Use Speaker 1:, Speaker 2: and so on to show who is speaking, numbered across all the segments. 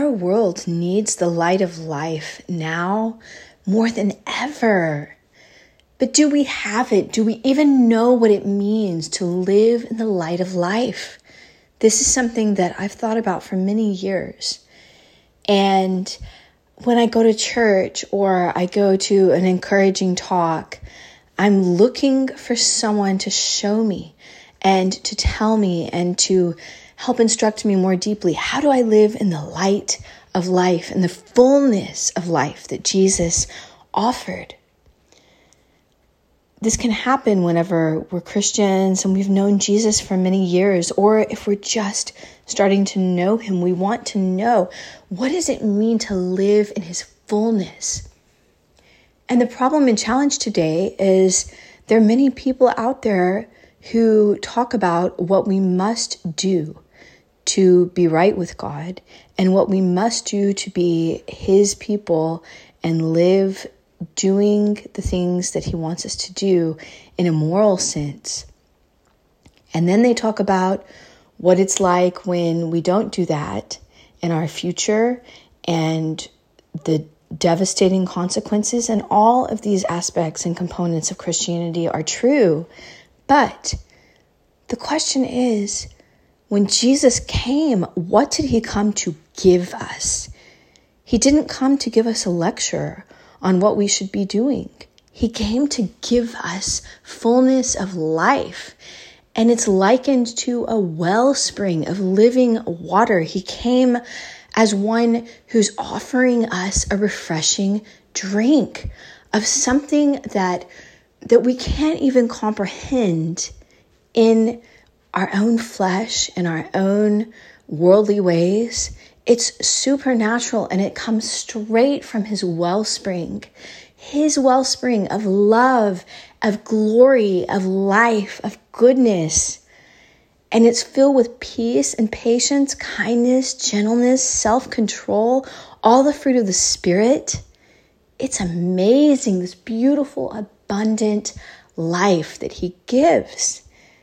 Speaker 1: Our world needs the light of life now more than ever. But do we have it? Do we even know what it means to live in the light of life? This is something that I've thought about for many years. And when I go to church or I go to an encouraging talk, I'm looking for someone to show me and to tell me and to help instruct me more deeply. How do I live in the light of life and the fullness of life that Jesus offered? This can happen whenever we're Christians and we've known Jesus for many years, or if we're just starting to know him. We want to know, what does it mean to live in his fullness? And the problem and challenge today is there are many people out there who talk about what we must do to be right with God and what we must do to be his people and live doing the things that he wants us to do in a moral sense. And then they talk about what it's like when we don't do that in our future and the devastating consequences. And all of these aspects and components of Christianity are true. But the question is, when Jesus came, what did he come to give us? He didn't come to give us a lecture on what we should be doing. He came to give us fullness of life. And it's likened to a wellspring of living water. He came as one who's offering us a refreshing drink of something that we can't even comprehend in our own flesh, in our own worldly ways. It's supernatural, and it comes straight from his wellspring of love, of glory, of life, of goodness. And it's filled with peace and patience, kindness, gentleness, self-control, all the fruit of the Spirit. It's amazing, this beautiful, abundant life that he gives.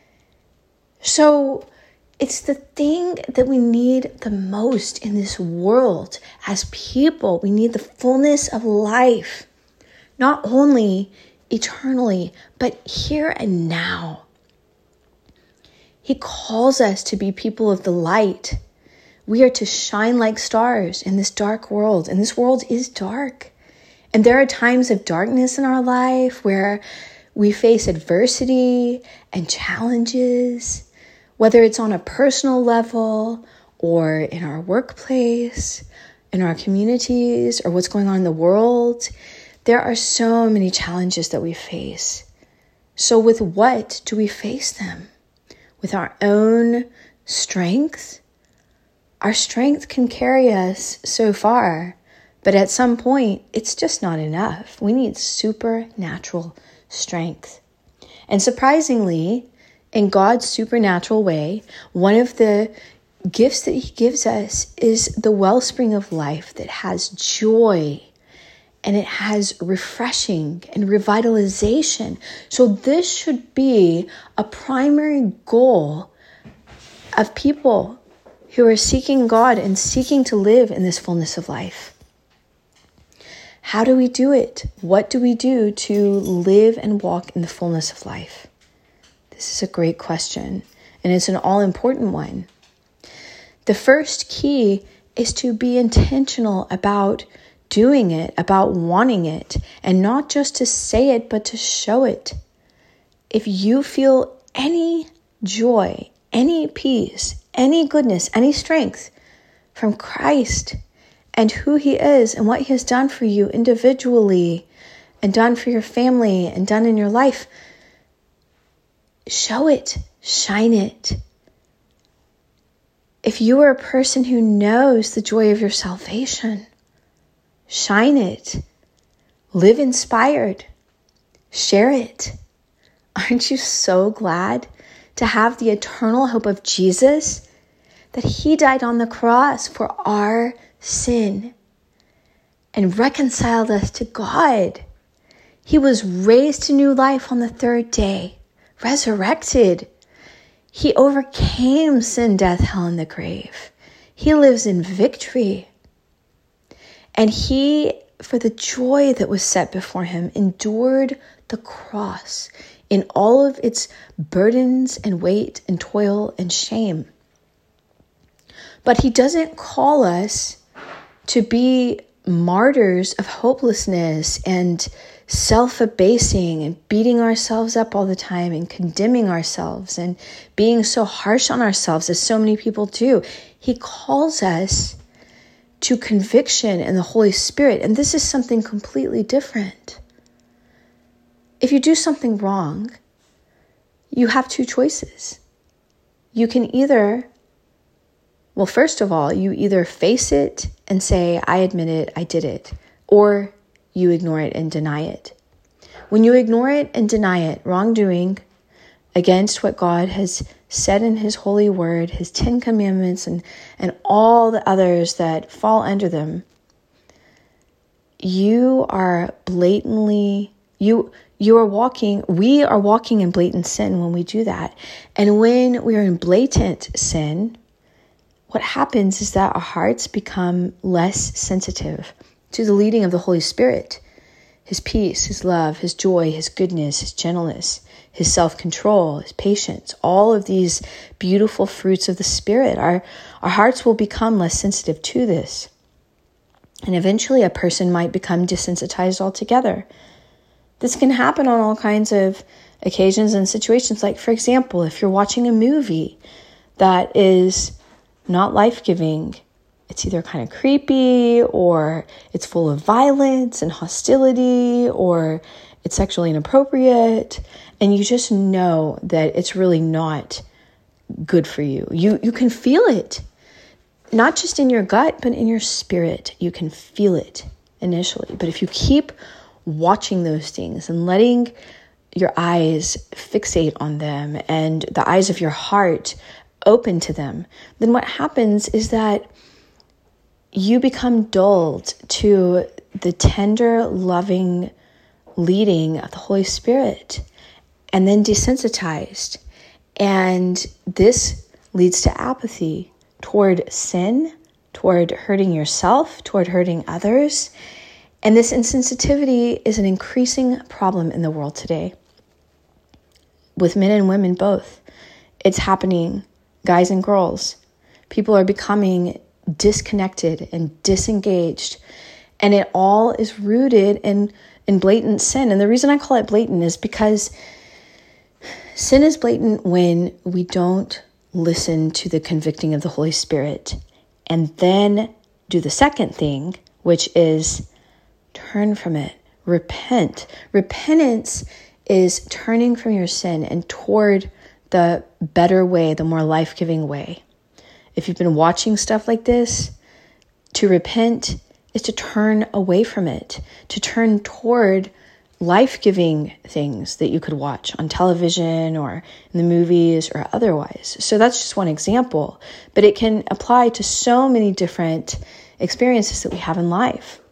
Speaker 1: So it's the thing that we need the most in this world as people. We need the fullness of life, not only eternally, but here and now. He calls us to be people of the light. We are to shine like stars in this dark world, and this world is dark. And there are times of darkness in our life where we face adversity and challenges, whether it's on a personal level or in our workplace, in our communities, or what's going on in the world. There are so many challenges that we face. So with what do we face them? With our own strength? Our strength can carry us so far, but at some point, it's just not enough. We need supernatural strength. And surprisingly, in God's supernatural way, one of the gifts that he gives us is the wellspring of life that has joy, and it has refreshing and revitalization. So this should be a primary goal of people who are seeking God and seeking to live in this fullness of life. How do we do it? What do we do to live and walk in the fullness of life? This is a great question, and it's an all-important one. The first key is to be intentional about doing it, about wanting it, and not just to say it, but to show it. If you feel any joy, any peace, any goodness, any strength from Christ and who he is and what he has done for you individually and done for your family and done in your life, show it, shine it. If you are a person who knows the joy of your salvation, shine it. Live inspired. Share it. Aren't you so glad to have the eternal hope of Jesus, that he died on the cross for our sin and reconciled us to God? He was raised to new life on the third day, resurrected. He overcame sin, death, hell, and the grave. He lives in victory. And he, for the joy that was set before him, endured the cross in all of its burdens and weight and toil and shame. But he doesn't call us to be martyrs of hopelessness and self-abasing and beating ourselves up all the time and condemning ourselves and being so harsh on ourselves as so many people do. He calls us to conviction and the Holy Spirit, and this is something completely different. If you do something wrong, you have two choices. You can either, well, first of all, you either face it and say, I admit it, I did it, or you ignore it and deny it. When you ignore it and deny it, wrongdoing against what God has said in his holy word, his 10 commandments, and all the others that fall under them, you are blatantly, we are walking in blatant sin when we do that. And when we are in blatant sin, what happens is that our hearts become less sensitive to the leading of the Holy Spirit, his peace, his love, his joy, his goodness, his gentleness, his self-control, his patience, all of these beautiful fruits of the Spirit. Our hearts will become less sensitive to this. And eventually a person might become desensitized altogether. This can happen on all kinds of occasions and situations. Like, for example, if you're watching a movie that is not life-giving, it's either kind of creepy, or it's full of violence and hostility, or it's sexually inappropriate, and you just know that it's really not good for you. You can feel it, not just in your gut, but in your spirit. You can feel it initially. But if you keep watching those things and letting your eyes fixate on them and the eyes of your heart open to them, then what happens is that you become dulled to the tender, loving leading of the Holy Spirit, and then desensitized. And this leads to apathy toward sin, toward hurting yourself, toward hurting others. And this insensitivity is an increasing problem in the world today, with men and women both. It's happening, guys and girls. People are becoming disconnected and disengaged, and it all is rooted in blatant sin. And the reason I call it blatant is because sin is blatant when we don't listen to the convicting of the Holy Spirit and then do the second thing, which is turn from it, repent. Repentance is turning from your sin and toward the better way, the more life-giving way. If you've been watching stuff like this, to repent is to turn away from it, to turn toward life-giving things that you could watch on television or in the movies or otherwise. So that's just one example, but it can apply to so many different experiences that we have in life.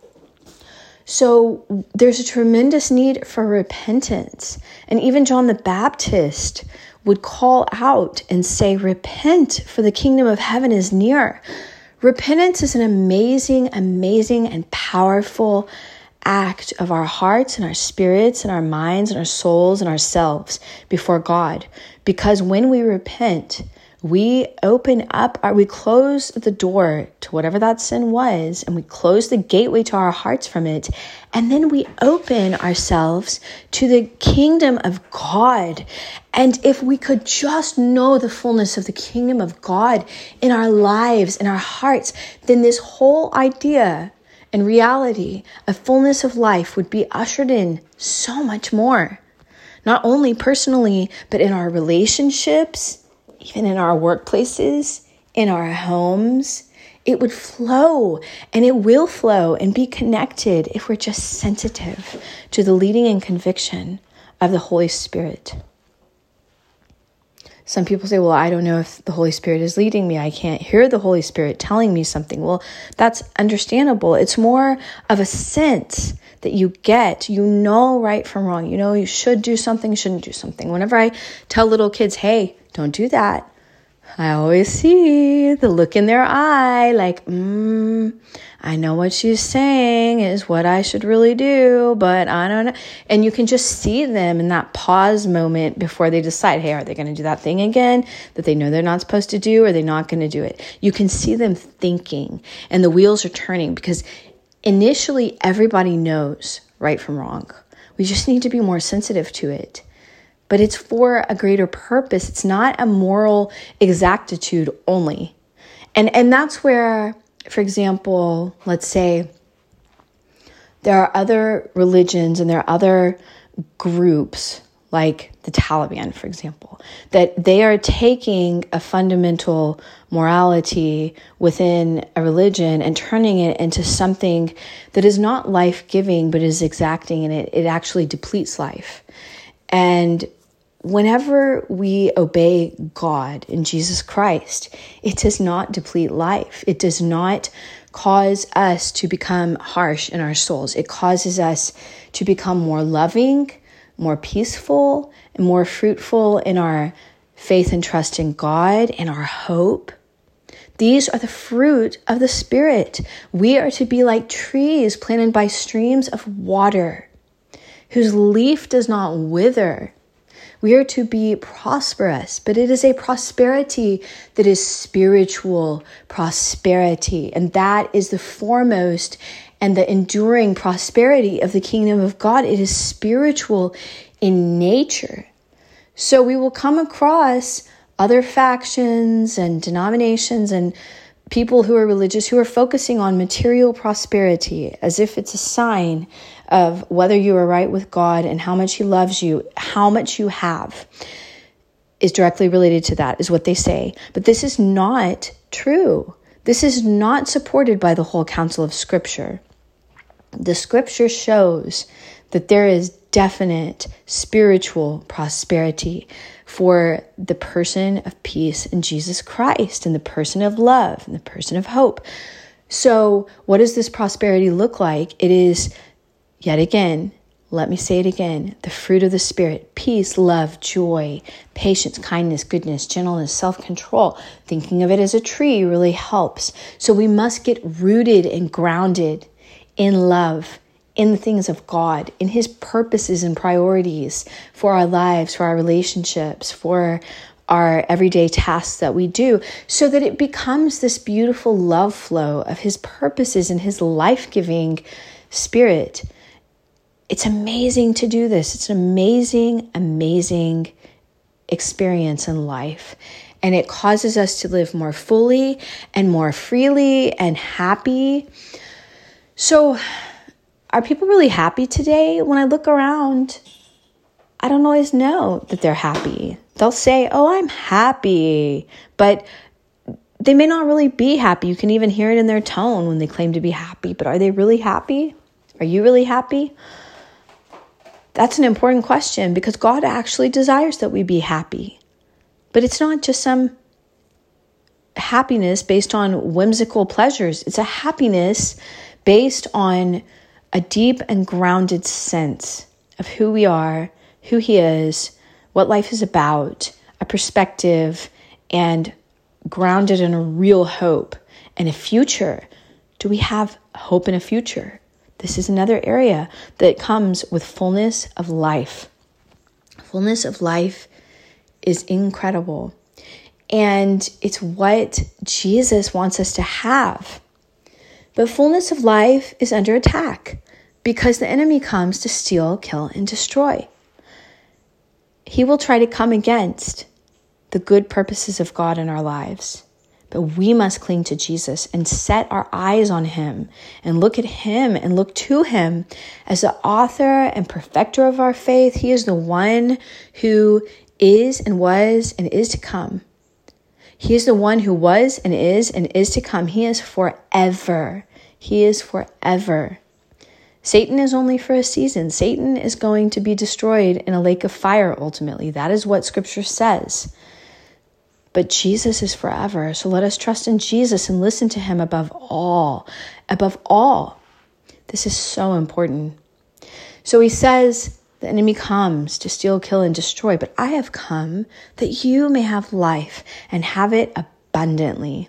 Speaker 1: So there's a tremendous need for repentance. And even John the Baptist would call out and say, repent, for the kingdom of heaven is near. Repentance is an amazing, amazing and powerful act of our hearts and our spirits and our minds and our souls and ourselves before God. Because when we repent, we we close the door to whatever that sin was, and we close the gateway to our hearts from it. And then we open ourselves to the kingdom of God. And if we could just know the fullness of the kingdom of God in our lives, in our hearts, then this whole idea and reality of fullness of life would be ushered in so much more. Not only personally, but in our relationships, even in our workplaces, in our homes. It would flow, and it will flow and be connected if we're just sensitive to the leading and conviction of the Holy Spirit. Some people say, well, I don't know if the Holy Spirit is leading me. I can't hear the Holy Spirit telling me something. Well, that's understandable. It's more of a sense that you get. You know right from wrong. You know you should do something, shouldn't do something. Whenever I tell little kids, hey, don't do that, I always see the look in their eye, like, I know what she's saying is what I should really do, but I don't know. And you can just see them in that pause moment before they decide, hey, are they going to do that thing again that they know they're not supposed to do? Or are they not going to do it? You can see them thinking, and the wheels are turning, because initially everybody knows right from wrong. We just need to be more sensitive to it. But it's for a greater purpose. It's not a moral exactitude only. And that's where, for example, let's say there are other religions and there are other groups like the Taliban, for example, that they are taking a fundamental morality within a religion and turning it into something that is not life-giving, but is exacting, and it actually depletes life. And whenever we obey God in Jesus Christ, it does not deplete life. It does not cause us to become harsh in our souls. It causes us to become more loving, more peaceful, and more fruitful in our faith and trust in God and our hope. These are the fruit of the Spirit. We are to be like trees planted by streams of water, whose leaf does not wither. We are to be prosperous, but it is a prosperity that is spiritual prosperity. And that is the foremost and the enduring prosperity of the kingdom of God. It is spiritual in nature. So we will come across other factions and denominations and people who are religious who are focusing on material prosperity as if it's a sign of whether you are right with God and how much He loves you. How much you have is directly related to that, is what they say. But this is not true. This is not supported by the whole counsel of Scripture. The Scripture shows that there is definite spiritual prosperity for the person of peace in Jesus Christ, and the person of love, and the person of hope. So what does this prosperity look like? It is, yet again, let me say it again, the fruit of the Spirit: peace, love, joy, patience, kindness, goodness, gentleness, self-control. Thinking of it as a tree really helps. So we must get rooted and grounded in love, in the things of God, in His purposes and priorities for our lives, for our relationships, for our everyday tasks that we do, so that it becomes this beautiful love flow of His purposes and His life-giving Spirit. It's amazing to do this. It's an amazing, amazing experience in life. And it causes us to live more fully and more freely and happy. So, are people really happy today? When I look around, I don't always know that they're happy. They'll say, oh, I'm happy, but they may not really be happy. You can even hear it in their tone when they claim to be happy, but are they really happy? Are you really happy? That's an important question, because God actually desires that we be happy. But it's not just some happiness based on whimsical pleasures. It's a happiness based on a deep and grounded sense of who we are, who He is, what life is about, a perspective, and grounded in a real hope and a future. Do we have hope in a future? This is another area that comes with fullness of life. Fullness of life is incredible. And it's what Jesus wants us to have. But fullness of life is under attack because the enemy comes to steal, kill, and destroy. He will try to come against the good purposes of God in our lives. But we must cling to Jesus and set our eyes on Him and look at Him and look to Him as the author and perfecter of our faith. He is the one who is and was and is to come. He is the one who was and is to come. He is forever. He is forever. Satan is only for a season. Satan is going to be destroyed in a lake of fire ultimately. That is what Scripture says. But Jesus is forever. So let us trust in Jesus and listen to Him above all. Above all. This is so important. So He says The enemy comes to steal, kill, and destroy, but I have come that you may have life and have it abundantly.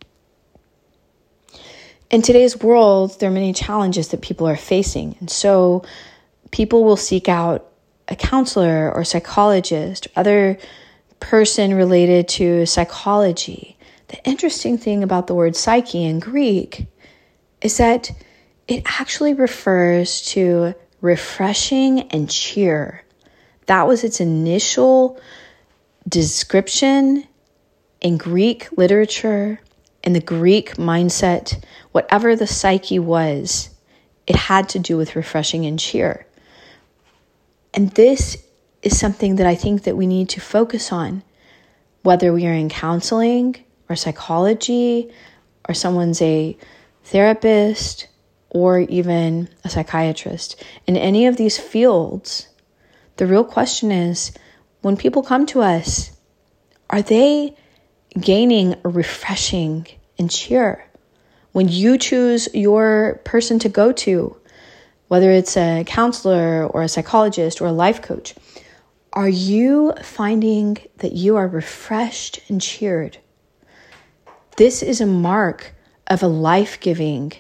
Speaker 1: In today's world, there are many challenges that people are facing. And so people will seek out a counselor or psychologist or other person related to psychology. The interesting thing about the word psyche in Greek is that it actually refers to refreshing and cheer. That was its initial description in Greek literature, in the Greek mindset. Whatever the psyche was, it had to do with refreshing and cheer. And this is something that I think that we need to focus on, whether we are in counseling or psychology, or someone's a therapist, or even a psychiatrist. In any of these fields, the real question is, when people come to us, are they gaining a refreshing and cheer? When you choose your person to go to, whether it's a counselor or a psychologist or a life coach, are you finding that you are refreshed and cheered? This is a mark of a life-giving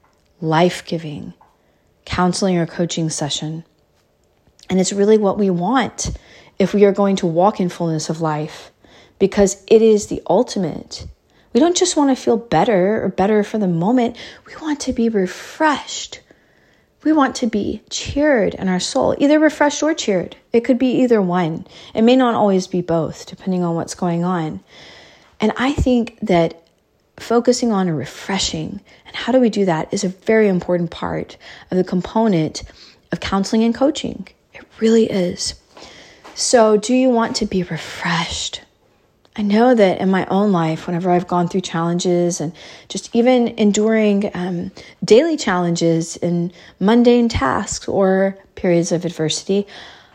Speaker 1: counseling or coaching session. And it's really what we want if we are going to walk in fullness of life, because it is the ultimate. We don't just want to feel better for the moment. We want to be refreshed. We want to be cheered in our soul, either refreshed or cheered. It could be either one. It may not always be both, depending on what's going on. And I think that focusing on a refreshing, and how do we do that, is a very important part of the component of counseling and coaching. It really is. So do you want to be refreshed? I know that in my own life, whenever I've gone through challenges and just even enduring daily challenges and mundane tasks or periods of adversity,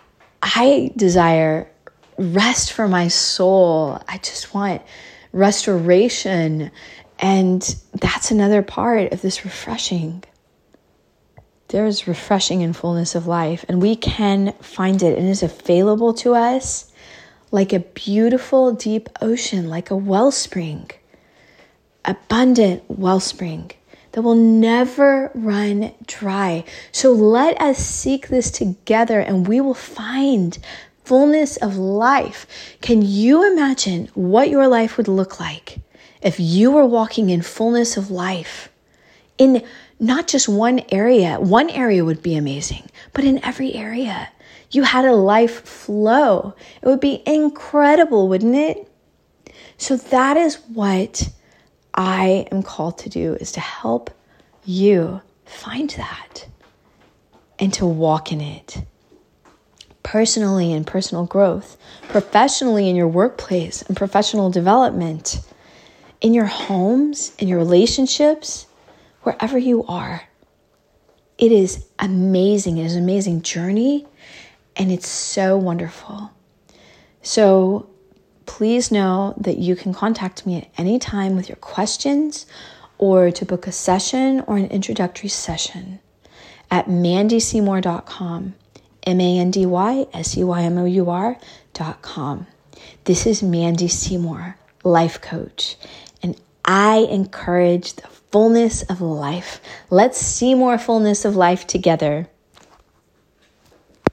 Speaker 1: I desire rest for my soul. I just want restoration. And that's another part of this refreshing. There's refreshing in fullness of life, and we can find it, and it is available to us like a beautiful deep ocean, like a wellspring, abundant wellspring that will never run dry. So let us seek this together, and we will find fullness of life. Can you imagine what your life would look like if you were walking in fullness of life? In not just one area would be amazing, but in every area. You had a life flow. It would be incredible, wouldn't it? So that is what I am called to do, is to help you find that and to walk in it. Personally in personal growth, professionally in your workplace and professional development, in your homes, in your relationships, wherever you are. It is amazing. It is an amazing journey, and it's so wonderful. So please know that you can contact me at any time with your questions or to book a session or an introductory session at mandyseymour.com, MandySeymour.com. This is Mandy Seymour, life coach, and I encourage the fullness of life. Let's see more fullness of life together.